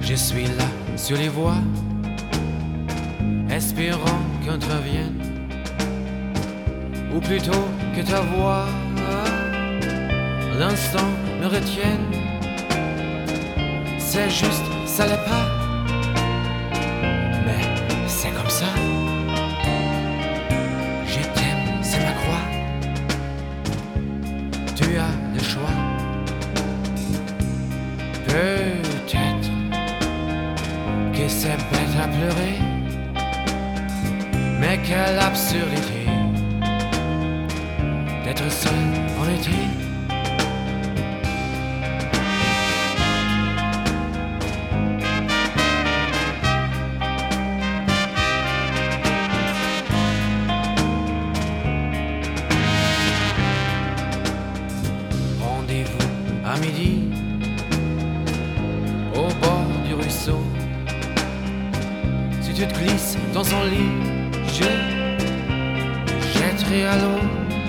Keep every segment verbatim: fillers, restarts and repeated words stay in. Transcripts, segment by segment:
Je suis là sur les voies, espérant qu'un train vienne, ou plutôt que ta voix, l'instant me retienne. C'est juste, ça l'est pas, mais c'est comme ça. Je t'aime, c'est ma croix. Tu as le choix. Peut-être que c'est bête à pleurer, mais quelle absurdité d'être seul en été. Rendez-vous à midi au bord du ruisseau. Si tu te glisses dans son lit, je jetterai à l'eau.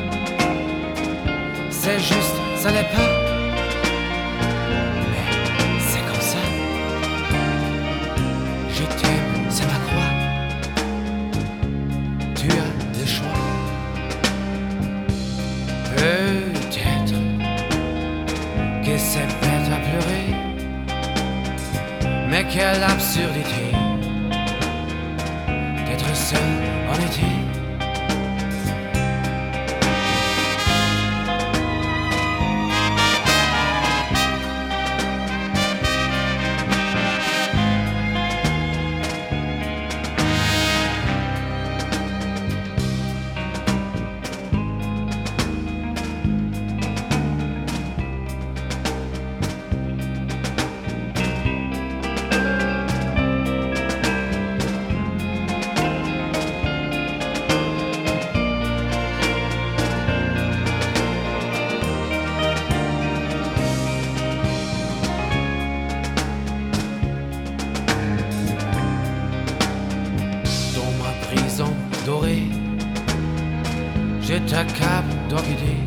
C'est juste, ça l'est pas, mais c'est comme ça. Je t'aime, c'est ma croix. Tu as le choix. Peut-être que c'est bête à pleurer, mais quelle absurdité d'être seul en été. Prison dorée, je t'accable d'orgueil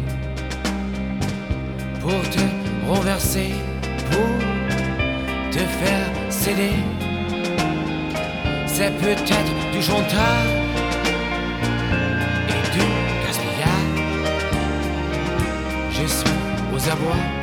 pour te renverser, pour te faire céder. C'est peut-être du chantage et du gaspillage. Je suis aux abois.